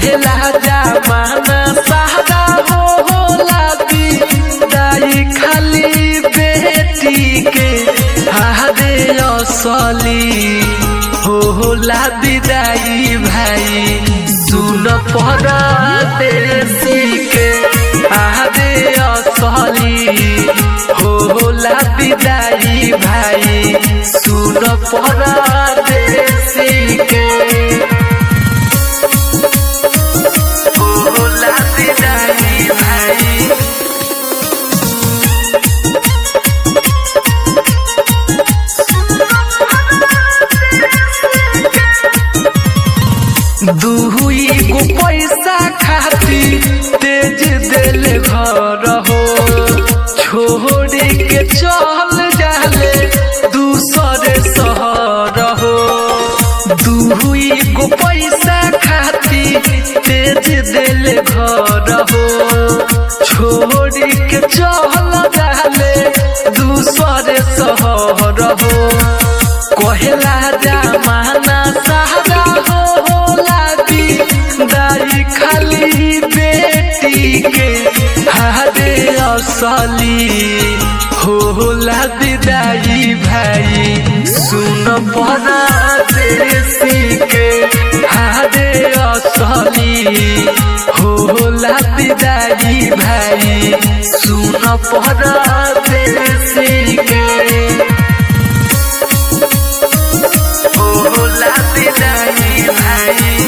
कहेला जमाना सादा होला विदाई खाली बेटी के हादे असली होला विदाई भाई सुन परदेसी के हादे असली होला विदाई भाई सुन परदेसी के होला विदाई भाई दुई गो पैसा खाती तेज दिल घर हो छोड़ के चल जाले दूसरे शहर हो दुई गो पैसा खाती तेज दिल घर हो छोड़ के चल जाले दूसरे शहर हो कहेला जमाना सादा दाई खाली बेटी के हादे असली होला विदाई भाई सुन परदेसी के हादे असली होला विदाई भाई सुन परदेसी के होला विदाई भाई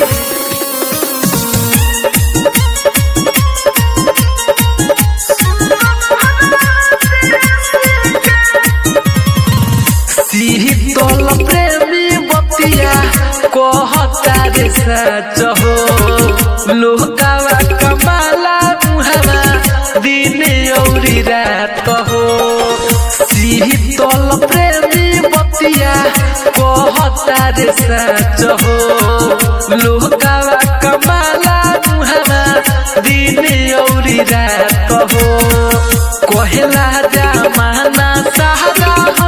शीतल प्रेमी बतिया कहता रे सच हो लोकावा कमाला मुहावा दिन औरी रात हो शीतल प्रेमी बतिया कहता रे सच हो लोकावा कमाला मुहावा दिन औरी रात हो कहेला जमाना सादा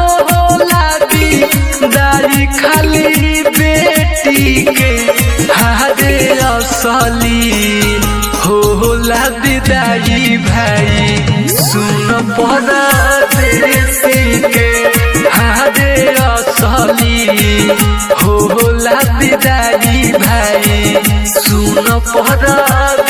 दाई खाली बेटी के हादे असली होला विदाई भाई सुन परदेसी के हादे असली होला विदाई भाई सुन परदेसी